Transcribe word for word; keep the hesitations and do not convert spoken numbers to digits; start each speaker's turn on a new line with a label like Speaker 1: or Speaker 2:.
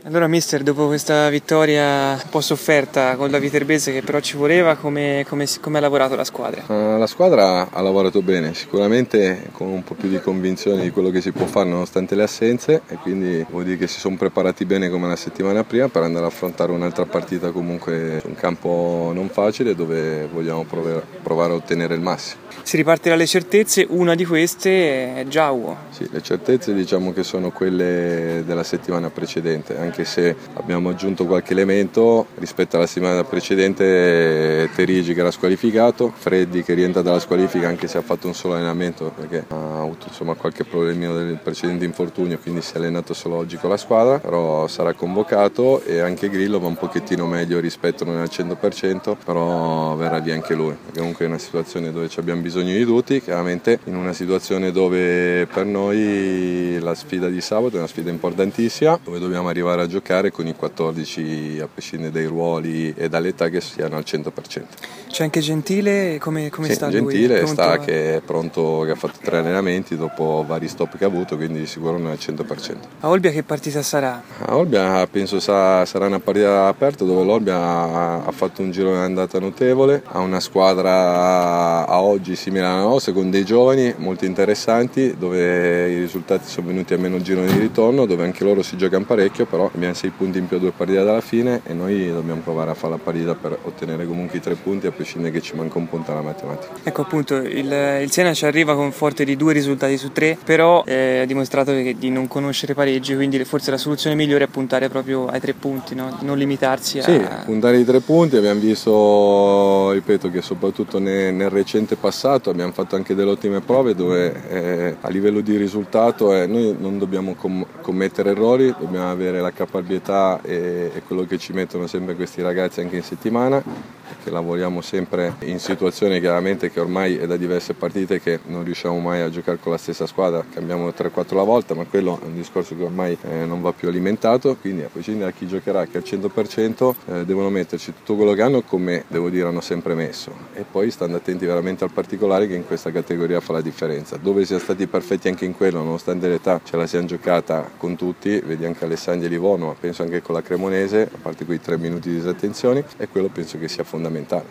Speaker 1: Allora mister, dopo questa vittoria un po' sofferta con la Viterbese che però ci voleva, come, come, come ha lavorato la squadra?
Speaker 2: Uh, la squadra ha lavorato bene, sicuramente con un po' più di convinzione di quello che si può fare nonostante le assenze, e quindi vuol dire che si sono preparati bene come la settimana prima per andare ad affrontare un'altra partita comunque su un campo non facile dove vogliamo provare, provare a ottenere il massimo.
Speaker 1: Si riparte dalle certezze, una di queste è Giacomo.
Speaker 2: Sì, le certezze diciamo che sono quelle della settimana precedente, anche se abbiamo aggiunto qualche elemento rispetto alla settimana precedente. Terigi che era squalificato, Freddi che rientra dalla squalifica anche se ha fatto un solo allenamento perché ha avuto insomma qualche problemino del precedente infortunio, quindi si è allenato solo oggi con la squadra, però sarà convocato, e anche Grillo va un pochettino meglio rispetto, non al cento per cento, però verrà via anche lui, perché comunque è una situazione dove ci abbiamo bisogno di tutti, chiaramente in una situazione dove per noi la sfida di sabato è una sfida importantissima, dove dobbiamo arrivare a giocare con i quattordici a prescindere dai ruoli e dall'età che siano al cento per cento.
Speaker 1: C'è anche Gentile, come, come
Speaker 2: sì,
Speaker 1: sta
Speaker 2: Gentile
Speaker 1: lui?
Speaker 2: sta che è pronto, che ha fatto tre allenamenti dopo vari stop che ha avuto, quindi di sicuro non è al cento per cento.
Speaker 1: A Olbia che partita sarà?
Speaker 2: A Olbia penso sa, sarà una partita aperta dove l'Olbia ha, ha fatto un giro d'andata notevole, ha una squadra a oggi simile alla nostra con dei giovani molto interessanti, dove i risultati sono venuti a meno il giro di ritorno, dove anche loro si giocano parecchio, però abbiamo sei punti in più a due partite dalla fine e noi dobbiamo provare a fare la partita per ottenere comunque i tre punti, a prescindere che ci manca un punto alla matematica.
Speaker 1: Ecco appunto, il, il Siena ci arriva con forte di due risultati su tre, però eh, ha dimostrato che, di non conoscere pareggi, quindi forse la soluzione migliore è puntare proprio ai tre punti, no? Non limitarsi a...
Speaker 2: Sì, puntare ai tre punti. Abbiamo visto, ripeto, che soprattutto nel, nel recente passato abbiamo fatto anche delle ottime prove dove eh, a livello di risultato eh, noi non dobbiamo com- commettere errori, dobbiamo avere la caparbietà e, e quello che ci mettono sempre questi ragazzi anche in settimana, che lavoriamo sempre in situazioni chiaramente che ormai è da diverse partite che non riusciamo mai a giocare con la stessa squadra, cambiamo tre quattro alla volta, ma quello è un discorso che ormai eh, non va più alimentato, quindi a prescindere da chi giocherà che al cento per cento eh, devono metterci tutto quello che hanno, come devo dire hanno sempre messo, e poi stando attenti veramente al particolare che in questa categoria fa la differenza, dove siamo stati perfetti anche in quello nonostante l'età ce la siamo giocata con tutti, vedi anche Alessandria e Livorno, ma penso anche con la Cremonese, a parte quei tre minuti di disattenzioni, e quello penso che sia fondamentale.